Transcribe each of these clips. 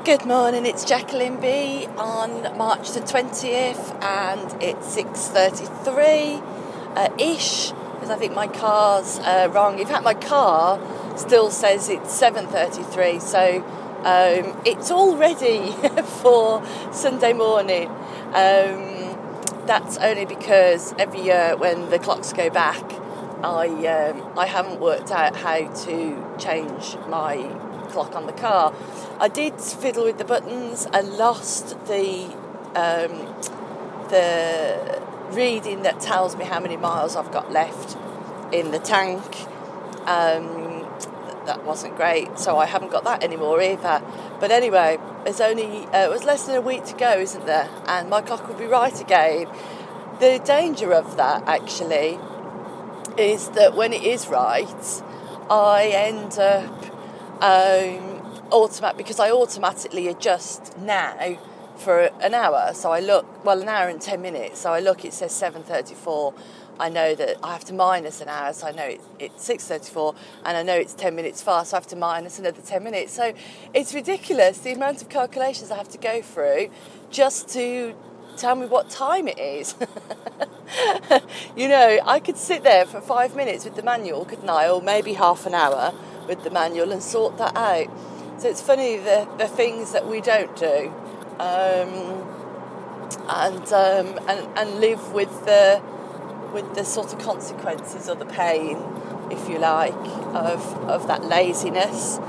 Good morning, it's Jacqueline B on March the 20th and it's 6:33-ish because I think my car's wrong. In fact, my car still says it's 7:33, so it's all ready for Sunday morning. That's only because every year when the clocks go back, I haven't worked out how to change my clock on the car. I did fiddle with the buttons and lost the reading that tells me how many miles I've got left in the tank. That wasn't great, so I haven't got that anymore either. But anyway, there's only it was less than a week to go, isn't there? And my clock will be right again. The danger of that actually is that when it is right, I end up because I automatically adjust now for an hour. So I look, an hour and 10 minutes. So I look, it says 7:34. I know that I have to minus an hour, so I know it's 6:34, and I know it's 10 minutes fast, so I have to minus another 10 minutes. So it's ridiculous, the amount of calculations I have to go through just to tell me what time it is. You know, I could sit there for 5 minutes with the manual, couldn't I? Or maybe half an hour with the manual and sort that out. So it's funny the things that we don't do, and live with the sort of consequences or the pain, if you like, of that laziness.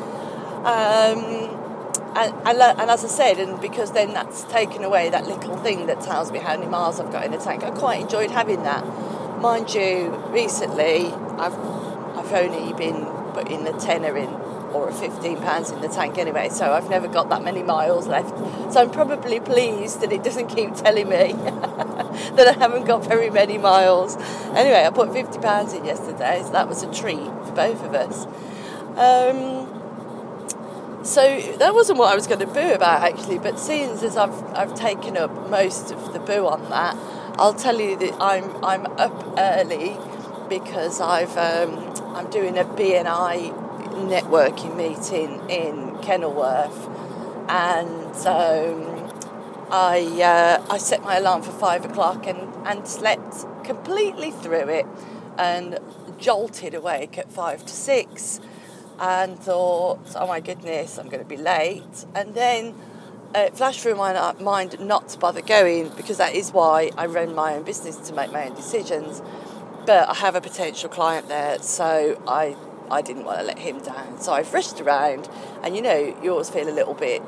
And as I said, and because then that's taken away that little thing that tells me how many miles I've got in the tank. I quite enjoyed having that. Mind you, recently I've only been putting a tenner in or £15 in the tank anyway, so I've never got that many miles left. So I'm probably pleased that it doesn't keep telling me that I haven't got very many miles. Anyway, I put £50 in yesterday, so that was a treat for both of us. So that wasn't what I was going to boo about actually, but seeing as I've taken up most of the boo on that, I'll tell you that I'm up early because I'm doing a BNI networking meeting in Kenilworth, and I set my alarm for 5 o'clock and slept completely through it and jolted awake at 5 to 6 and thought, oh my goodness, I'm going to be late. And then it flashed through my mind not to bother going, because that is why I run my own business, to make my own decisions. But I have a potential client there, so I didn't want to let him down. So I've rushed around, and you know, you always feel a little bit